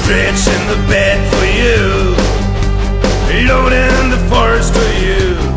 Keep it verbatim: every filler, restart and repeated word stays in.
stretching the bed for you, loading the forest for you.